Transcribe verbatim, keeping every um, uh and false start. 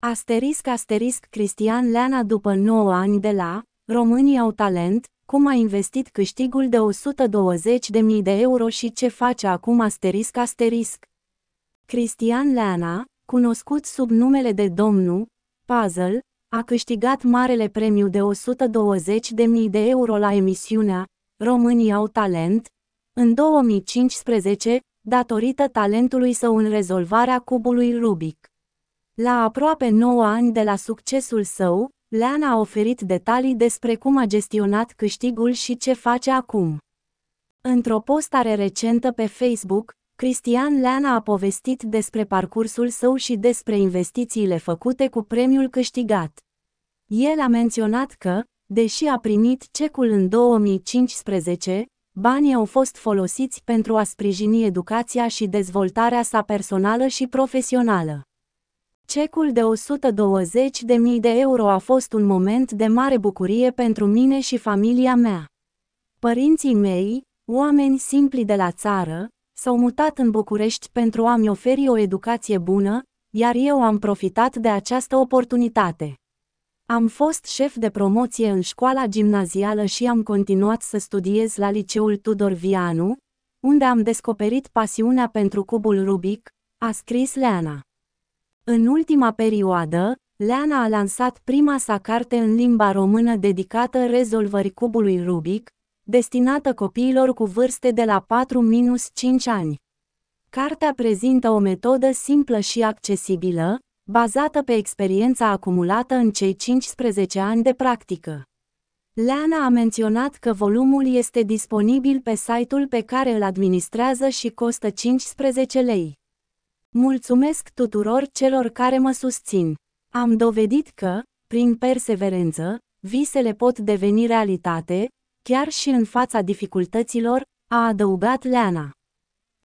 Asterisc asterisc Cristian Leana după nouă ani de la Românii au talent, cum a investit câștigul de o sută douăzeci de mii de euro și ce face acum asterisc asterisc. Cristian Leana, cunoscut sub numele de Domnul Puzzle, a câștigat marele premiu de o sută douăzeci de mii de euro la emisiunea Românii au talent în două mii cincisprezece, datorită talentului său în rezolvarea cubului Rubik. La aproape nouă ani de la succesul său, Leana a oferit detalii despre cum a gestionat câștigul și ce face acum. Într-o postare recentă pe Facebook, Cristian Leana a povestit despre parcursul său și despre investițiile făcute cu premiul câștigat. El a menționat că, deși a primit cecul în două mii cincisprezece, banii au fost folosiți pentru a sprijini educația și dezvoltarea sa personală și profesională. Cecul de o sută douăzeci de mii de euro a fost un moment de mare bucurie pentru mine și familia mea. Părinții mei, oameni simpli de la țară, s-au mutat în București pentru a-mi oferi o educație bună, iar eu am profitat de această oportunitate. Am fost șef de promoție în școala gimnazială și am continuat să studiez la liceul Tudor Vianu, unde am descoperit pasiunea pentru cubul Rubik, a scris Leana. În ultima perioadă, Leana a lansat prima sa carte în limba română dedicată rezolvării cubului Rubik, destinată copiilor cu vârste de la patru la cinci ani. Cartea prezintă o metodă simplă și accesibilă, bazată pe experiența acumulată în cei cincisprezece ani de practică. Leana a menționat că volumul este disponibil pe site-ul pe care îl administrează și costă cincisprezece lei. Mulțumesc tuturor celor care mă susțin. Am dovedit că, prin perseverență, visele pot deveni realitate, chiar și în fața dificultăților, a adăugat Leana.